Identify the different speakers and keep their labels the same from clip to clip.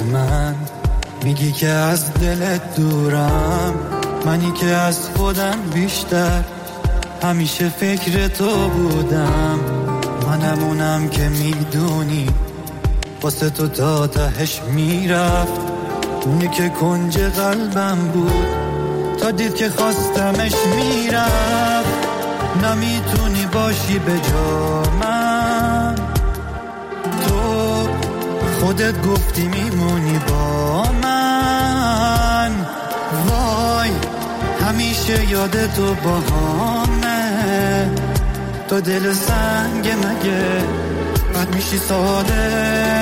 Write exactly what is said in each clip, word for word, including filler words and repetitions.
Speaker 1: از من میگی که از دلت دورم، منی که از خودم بیشتر همیشه فکر تو بودم. منم اونم که میدونی واسه تو تا تهش میرفت، اونی که کنج قلبم بود تا دید که خواستمش میرفت. نمیتونی باشی به جا من، تو خودت گفتی میمونی با من. وای همیشه یاد تو باهامه، تو دل سنگ مگه بد میشی ساده.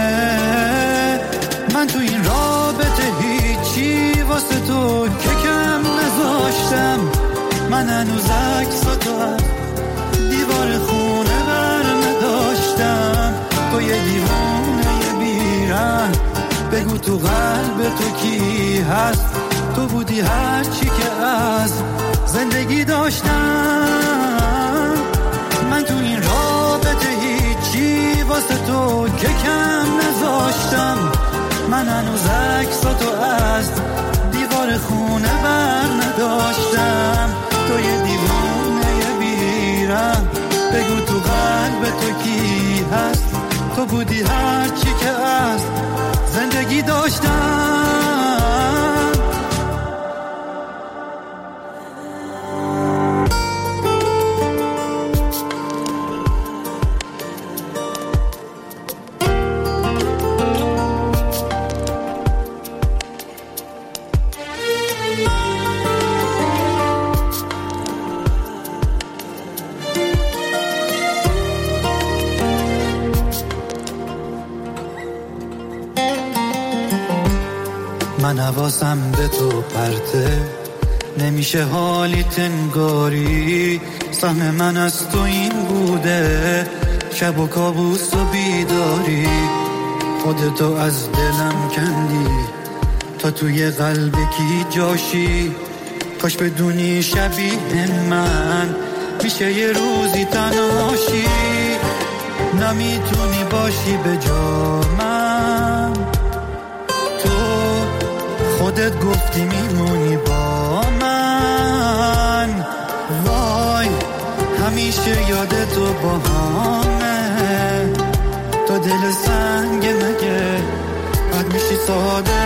Speaker 1: من تو این رابطه هیچی واسه تو که کم نذاشتم. من هنوز عکساتو از دیوار خونه بر نداشتم. تو یه دیوانه یه بیرن، بگو تو قلب تو کی هست. تو بودی هرچی که از زندگی داشتم. من تو این رابطه هیچی واسه تو که کم نذاشتم. من هنوز عکساتو از دیوار خونه بر نداشتم. تو یه دیوانه یه بیرم، بگو تو قلب تو کی هست. تو بودی هرچی که از زندگی داشتم. من حواسم به تو پرته، نمیشه حالی تنگاری. سهم من از تو این بوده، شب و کابوس و بیداری. خودتو از دلم کندی تا توی قلب کی جاشی. کاش بدونی شبیه من میشه یه روزی تنهاشی. نمیتونی باشی به جا من، خودت گفتی میمونی با من. وای همیشه یاد تو باهامه، تو دل سنگ مگه بد میشی ساده.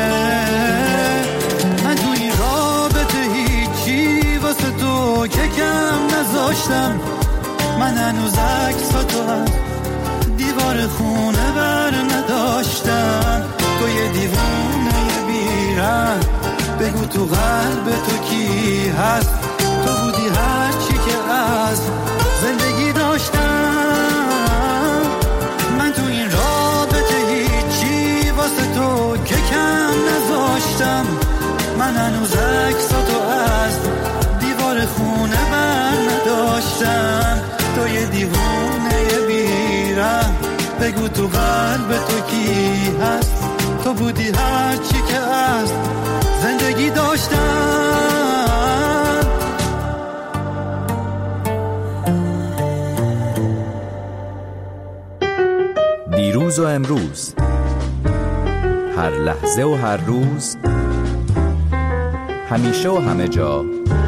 Speaker 1: من تو این رابطه هیچی واسه تو که کم نذاشتم. من هنوز عکساتو از دیوار خونه بر نداشتم. تو یه دیوانه بیرن، بگو تو قلب تو کی هست. تو بودی هرچی که از زندگی داشتم. من تو این رابطه هیچی واسه تو که کم نذاشتم. من هنوز عکساتو از دیوار خونه بر نداشتم. تو یه دیوانه بیرن، بگو تو قلب تو کی هست. تو بودی هرچی که از زندگی داشتم.
Speaker 2: دیروز و امروز، هر لحظه و هر روز، همیشه و همه جا.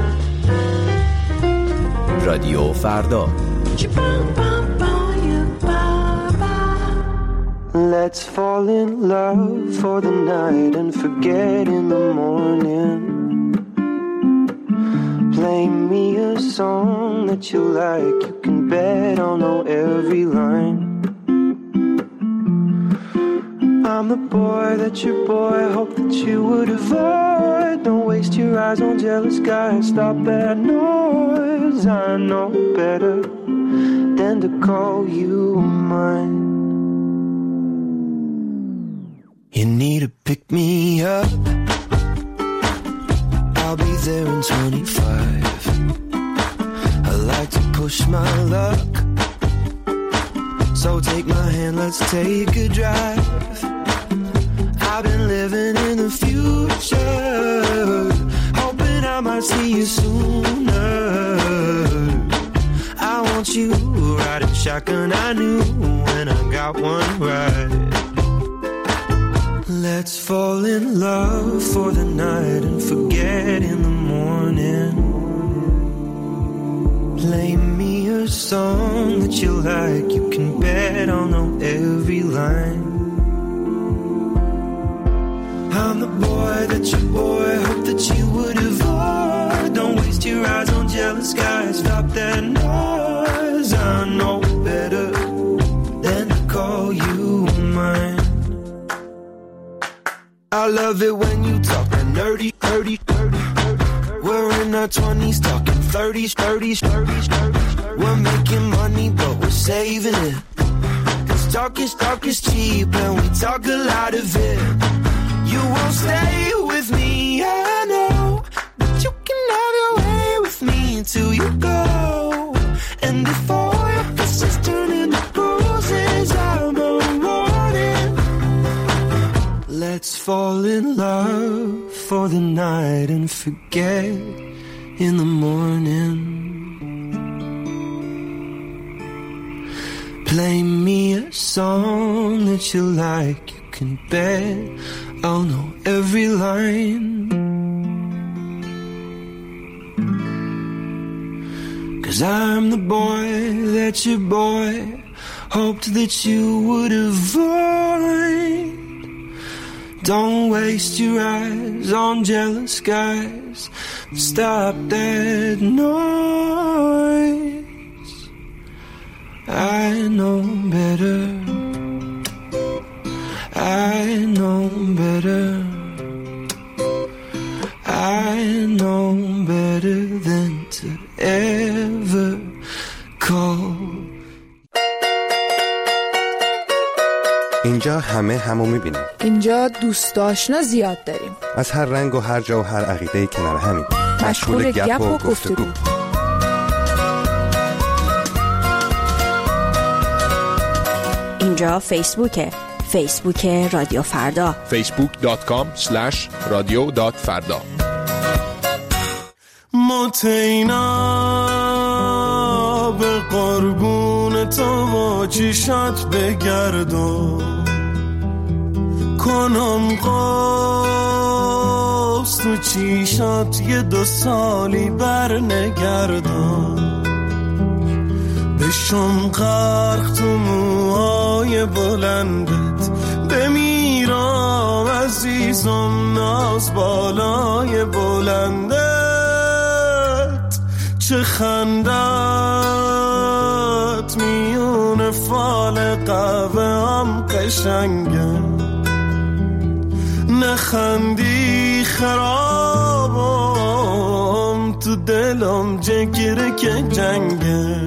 Speaker 2: رادیو فردا.
Speaker 3: Let's fall in love for the night and forget in the morning. Play me a song that you like, you can bet I'll know every line. I'm the boy that your boy hoped that you would avoid. Don't waste your eyes on jealous guys, stop that noise. I know better than to call you mine. You need to pick me up, I'll be there in twenty-five. I like to push my luck, so take my hand, let's take a drive. I've been living in the future, hoping I might see you sooner. I want you riding shotgun, I knew when I got one right. Let's fall in love for the night and forget in the morning. Play me a song that you like, you can bet I'll know every line. I'm the boy that your boy hoped that you would avoid. Don't waste your eyes on jealous guys, stop that noise. I know better than to call you mine. I love it when you talk that nerdy, nerdy, nerdy, nerdy. We're in our twenties talking thirties, thirties, thirties, thirties. We're making money but we're saving it. Cause talk is, talk is cheap and we talk a lot of it. You won't stay with me, I know. But you can have your way with me until you go. And if all your kisses turn into bruises, I'm on morning. Let's fall in love for the night and forget in the morning. Play me a song that you like, you can bet I'll know every line. Cause I'm the boy that your boy hoped that you would avoid. Don't waste your eyes on jealous guys, stop that noise. I know better, I know better, I know better than to ever call.
Speaker 4: اینجا همه همو میبینیم.
Speaker 5: اینجا دوست آشنا زیاد داریم.
Speaker 4: از هر رنگ و هر جا و هر عقیده کنار همین.
Speaker 5: مشغول گپ و گفتگو.
Speaker 6: اینجا فیسبوکه. فیسبوک رادیو فردا.
Speaker 7: فیسبوک دات کام اسلش رادیو دات فردا.
Speaker 3: متینا به قربون تو و چشات بگردم، کنم قوس تو چشات یه دو سالی بر نگردم، بشم غرق تو موهای بلندت، بمیرم عزیزم ناز بالای بلندت، چه خندت میون فال قهوه هم قشنگه، نخندی خرابم تو دلم جگره که جنگه،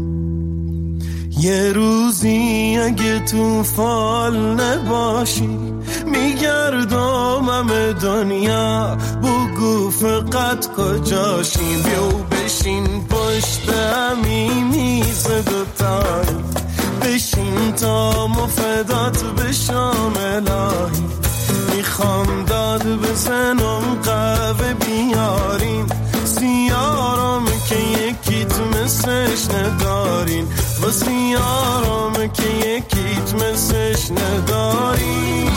Speaker 3: یه روزی اگه تو فال نباشی میگردم همه دنیا، بگو فقط کجاشی، بیو بشین پشت همین میز دوتایی، بشین تا مفدات بشم الهی، میخوام داد بزنم قهوه بیارین، سیارم که یکیت مثلش ندارین، و سیارم که یکیت مثلش ندارین.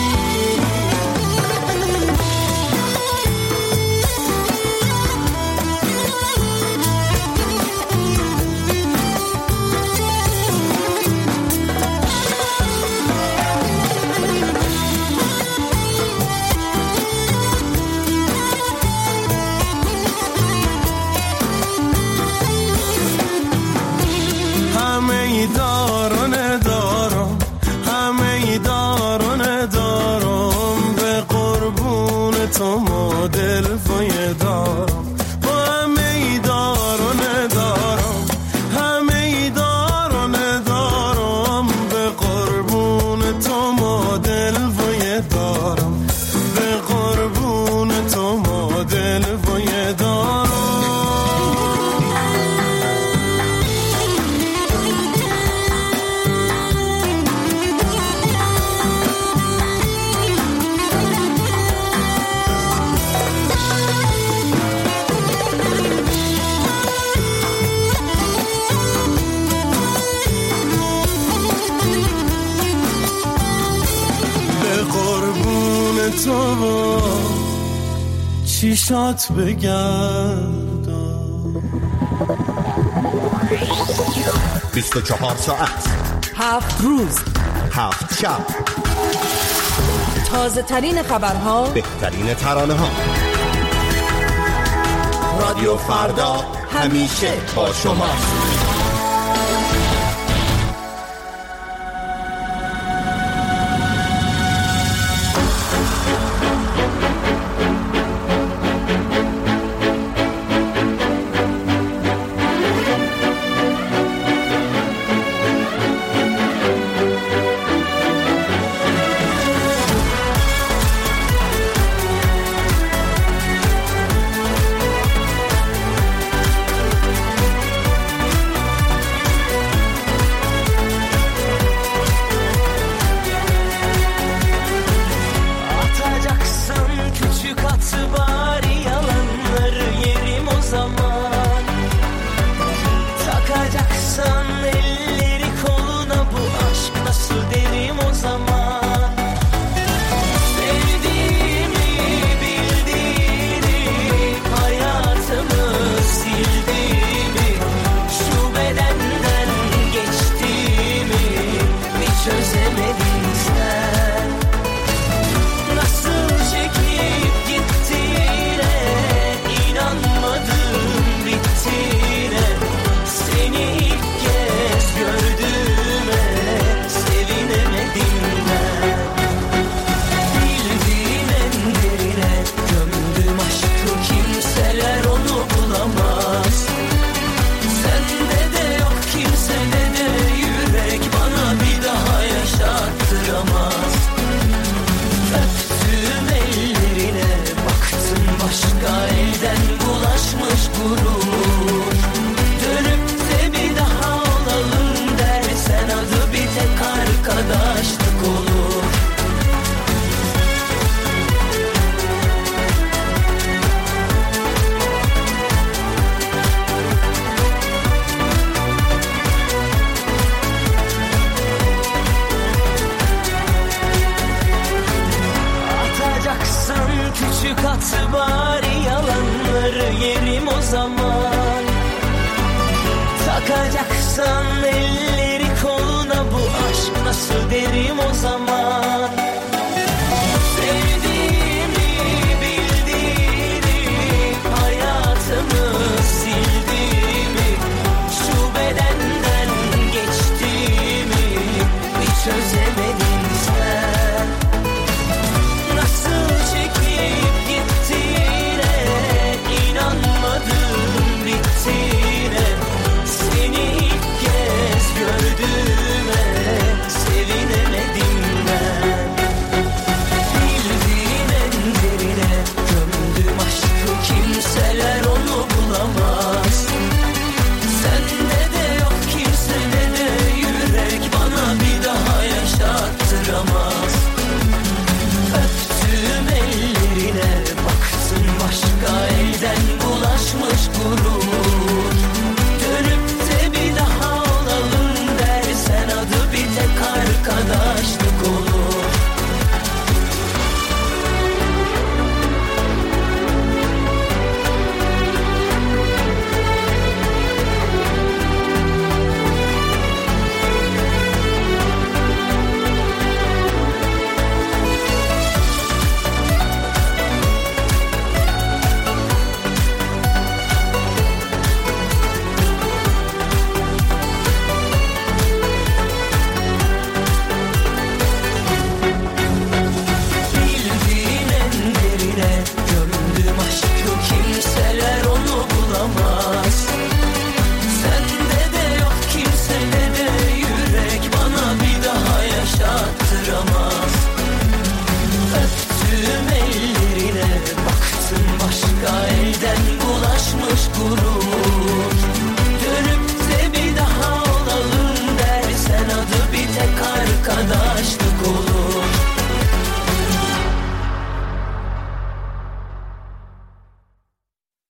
Speaker 3: داران دارم همه داران دارم، به قربون تو مدل فای دارم، با همه داران دارم همه داران دارم، به قربون تو مدل فای دارم، به قربون تو مدل فای دارم.
Speaker 1: چیشات بگردم
Speaker 8: بیست و چهار ساعت
Speaker 5: هفت روز
Speaker 8: هفت شب
Speaker 5: تازه ترین خبرها
Speaker 8: بهترین ترانه ها رادیو فردا همیشه با شماست.
Speaker 1: Başka elden bulaşmış gurur